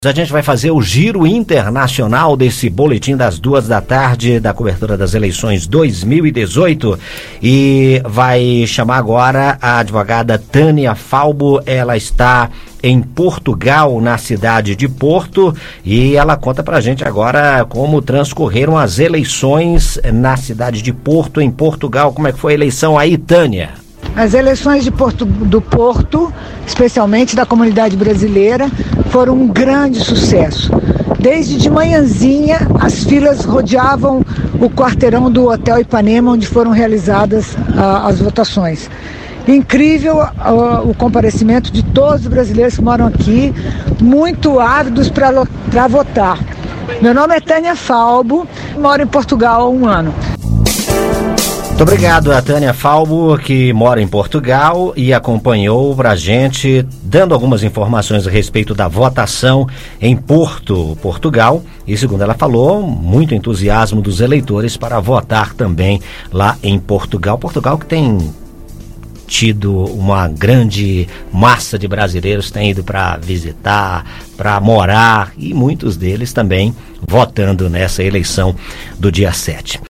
A gente vai fazer o giro internacional desse boletim das 2 da tarde da cobertura das eleições 2018 e vai chamar agora a advogada Tânia Falbo. Ela está em Portugal, na cidade de Porto, e ela conta pra gente agora como transcorreram as eleições na cidade de Porto, em Portugal. Como é que foi a eleição aí, Tânia? As eleições do Porto, especialmente da comunidade brasileira, foram um grande sucesso. Desde de manhãzinha, as filas rodeavam o quarteirão do Hotel Ipanema, onde foram realizadas as votações. Incrível o comparecimento de todos os brasileiros que moram aqui, muito ávidos para votar. Meu nome é Tânia Falbo, moro em Portugal há 1 ano. Muito obrigado a Tânia Falbo, que mora em Portugal e acompanhou pra gente, dando algumas informações a respeito da votação em Porto, Portugal. E segundo ela falou, muito entusiasmo dos eleitores para votar também lá em Portugal. Portugal que tem tido uma grande massa de brasileiros que têm ido para visitar, para morar, e muitos deles também votando nessa eleição do dia 7.